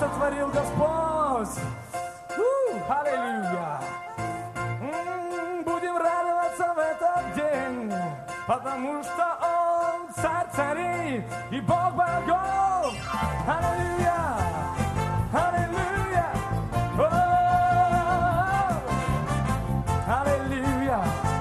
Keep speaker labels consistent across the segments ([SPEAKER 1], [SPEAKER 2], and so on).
[SPEAKER 1] сотворил Господь. Аллилуйя. Будем радоваться в этот день, потому что Он царь царей и Бог богов. Аллилуйя. Аллилуйя. Аллилуйя.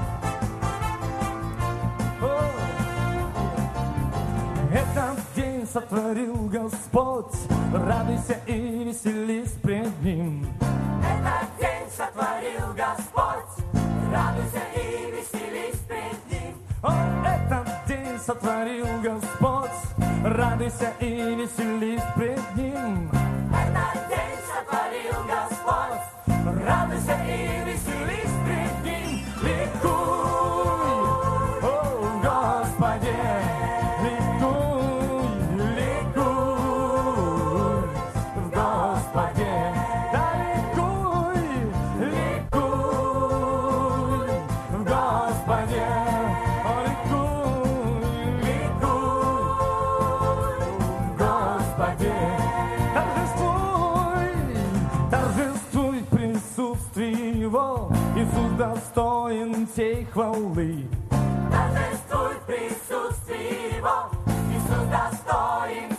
[SPEAKER 1] Этот день сотворил Господь, радуйся и веселись пред Ним.
[SPEAKER 2] Этот день сотворил Господь, радуйся и веселись пред Ним.
[SPEAKER 1] Этот день сотворил Господь, радуйся и веселись пред Ним.
[SPEAKER 2] Этот день сотворил Господь, радуйся и веселись пред Ним.
[SPEAKER 1] Ликуй, о Господи, ликуй, ликуй в Господе. Да ликуй, ликуй в Господе. О, ликуй, ликуй в Господе. Торжествуй, торжествуй в присутствии Его. Иисус достоин сей хвалы.
[SPEAKER 2] Торжествуй в присутствии Его, Иисус достоин